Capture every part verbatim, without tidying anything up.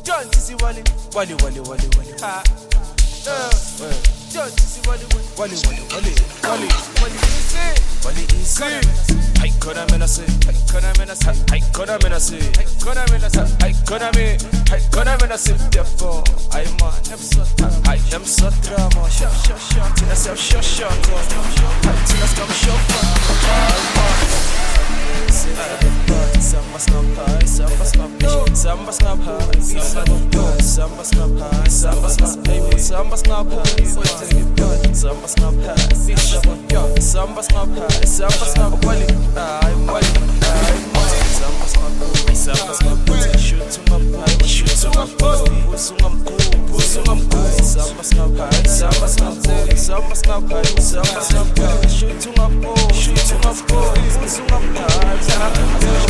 John Tizzy Wally, Wally Wally Wally Wally. Ha. Uh, John Tizzy Wally Wally Wally Wally Wally Wally easy, Wally easy. I could have been a say, I could have been a say, I could have been a say, I could have been a say, I could have been, I could have been a say. Therefore, I'm on them sutra, I am sutra, more shot, shot, shot. Tina self shot, shot, Tina's come shot, Samba snap high, samba snap high, samba snap high, samba snap high, samba snap high, samba snap high, samba snap high, samba snap high, samba snap wali, I'm wali, I'm wali, samba snap high, samba snap high, shoot to my high, shoot to my high, pussum I'm cool, pussum I'm cool, samba snap high, samba snap high, samba snap high, samba snap high, shoot to my high, shoot to my high, pussum I'm high.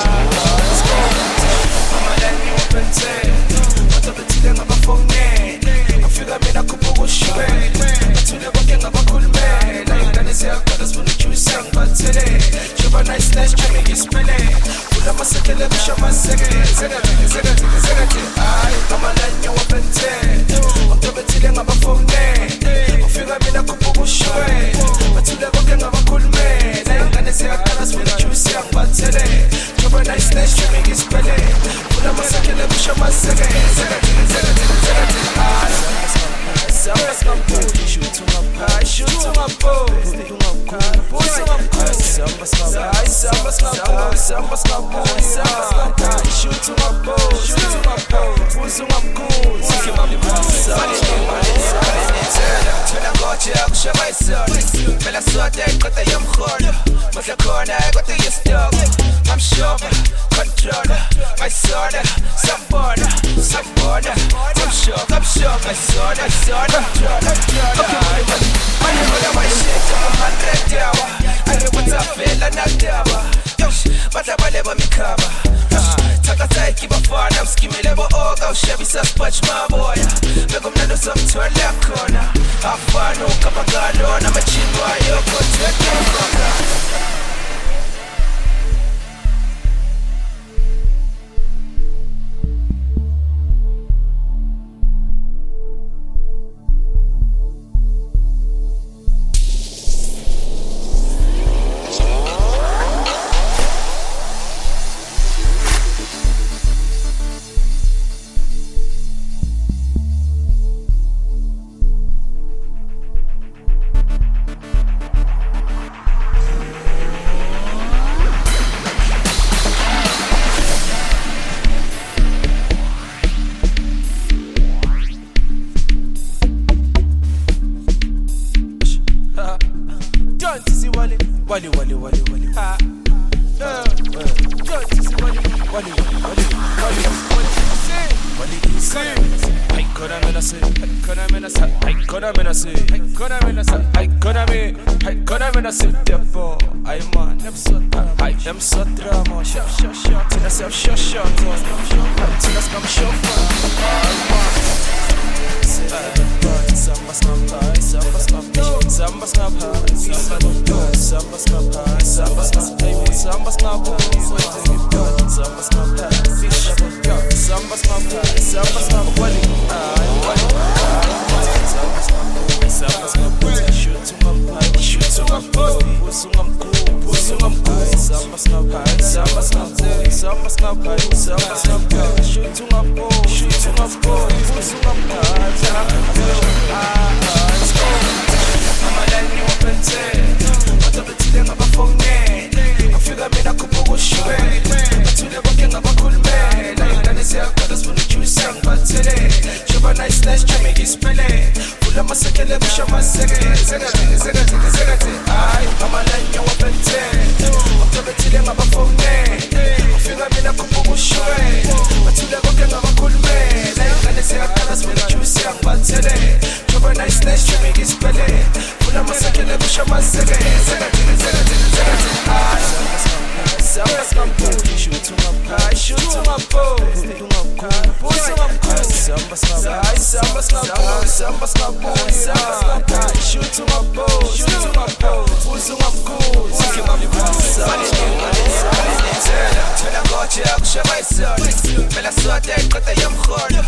Mama lani wapente Watabetile ngabafone Afika mina kubukushwe Batule bonke ngabakhulume La ingane ziyakhala sifuna ujuice yangibathele Joba nice nice chame ngispele Kula masekele bisha maseke Zekati, zekati, zekati Mama lani wapente Watabetile ngabafone Afika mina kubukushwe Batule bonke ngabakhulume La ingane ziyakhala sifuna ujuice yangibathele Joba nice nice chame ngispele Kula masekele bisha maseke Zekati, zekati, zekati Samba snap high, shoot to my high, shoot to my bow. Push to my cool. Samba snap high, samba snap high, samba snap high, samba snap high, shoot to my bow, shoot to my bow. Push to my cool. Samba snap high, Tuna goche akusha myself. Mela sote kote yam khona. Mutla khona kote yestog. I'm sure controller. My soda, some border, some border. I'm sure, I'm sure my soda, soda. Money for my shit, I'm a hundred yawa. I know what's up, fella, not yawa. But I never me cover. Taka tai keep a fun, I'm skimming level all go Chevy Sasquatch, my boy. Make them know some turn left corner. Have fun, no capagano, I'm a chin boy, you're good to a camera. Wally Wally Wally Wally ha uh John Tizzy Wally Wally Wally Wally Wally easy I coulda been a say I coulda been a say I coulda been a say I coulda been a say I coulda been I coulda been a say therefore I'm on them sutra I am sutra more shot shot shot Tina self shot shot Tina's come shot Samba snap high, samba snap high, samba snap high, samba snap high, samba snap high, samba snap high, samba snap high, samba snap high, samba snap wali, wali, samba snap high, samba snap high, shoot to my high, shoot to my bow, pussum I'm cool, pussum I'm cool, samba snap high, samba snap high, samba snap high, samba snap high, shoot to my bow, shoot to my bow, pussum I'm high. Mama lani wapente Watabetile ngabafone Afika mina kubukushwe Batule bonke ngabakhulume La ingane ziyakhala sifuna ujuice yangibathele Joba nice nice chame ngispele Kula masekele bisha maseke Zekati, zekati, zekati Mama lani wapente Watabetile ngabafone Afika mina kubukushwe Batule bonke ngabakhulume La ingane ziyakhala sifuna ujuice yangibathele Joba nice nice chame ngispele Kula masekele bisha maseke Zekati, zekati, zekati Samba snap high, shoot to my high, shoot to my bow. Push to my cool. Samba snap high, samba snap high, samba snap high, samba snap high, shoot to my bow, shoot to my bow. Push to my cool. Samba snap high, samba snap high. Tuna goche akusha myself. Mela sote kodwa yamhola